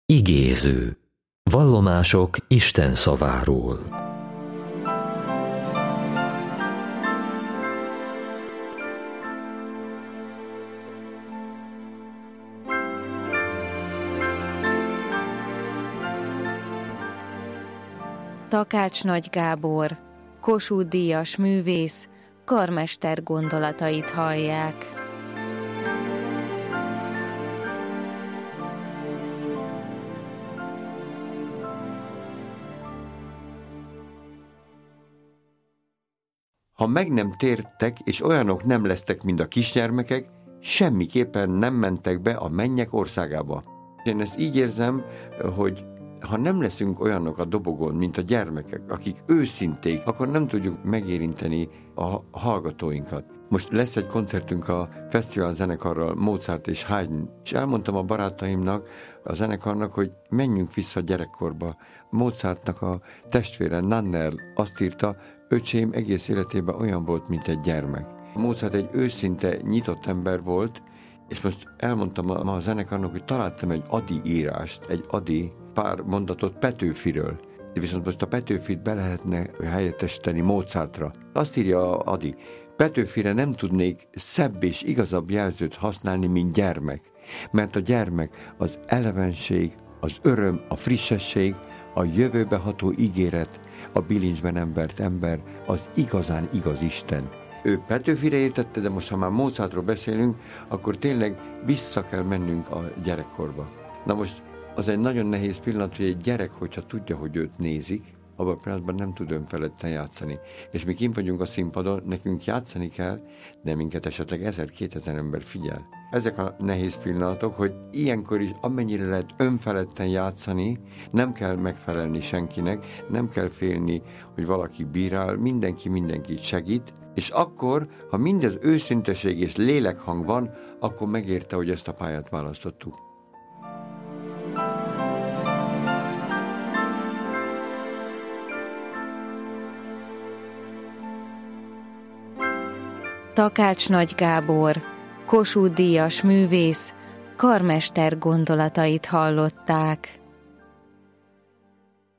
Igéző. Vallomások Isten szaváról. Takács Nagy Gábor, Kossuth-díjas művész, karmester gondolatait hallják. Ha meg nem tértek, és olyanok nem lesztek, mint a kisgyermekek, semmiképpen nem mentek be a mennyek országába. Én ezt így érzem, hogy ha nem leszünk olyanok a dobogon, mint a gyermekek, akik őszinték, akkor nem tudjuk megérinteni a hallgatóinkat. Most lesz egy koncertünk a fesztivál zenekarral, Mozart és Haydn, és elmondtam a barátaimnak, a zenekarnak, hogy menjünk vissza a gyerekkorba. Mozartnak a testvére, Nannerl azt írta, öcsém egész életében olyan volt, mint egy gyermek. Mozart egy őszinte, nyitott ember volt, és most elmondtam a zenekarnak, hogy találtam egy adi írást, egy adi pár mondatot Petőfiről. Viszont most a Petőfit be lehetne helyettesíteni Mozartra. Azt írja Adi, Petőfire nem tudnék szebb és igazabb jelzőt használni, mint gyermek. Mert a gyermek az elevenség, az öröm, a frissesség, a jövőbe ható ígéret, a bilincsben embert ember, az igazán igaz Isten. Ő Petőfire értette, de most ha már Mozartról beszélünk, akkor tényleg vissza kell mennünk a gyerekkorba. Na most az egy nagyon nehéz pillanat, hogy egy gyerek, hogyha tudja, hogy őt nézik, abban a pillanatban nem tud önfeledten játszani. És mi kint vagyunk a színpadon, nekünk játszani kell, de minket esetleg 1000-2000 ember figyel. Ezek a nehéz pillanatok, hogy ilyenkor is amennyire lehet önfeledten játszani, nem kell megfelelni senkinek, nem kell félni, hogy valaki bírál, mindenki mindenkit segít, és akkor, ha mindez őszinteség és lélekhang van, akkor megérte, hogy ezt a pályát választottuk. Takács Nagy Gábor, Kossuth-díjas művész, karmester gondolatait hallották.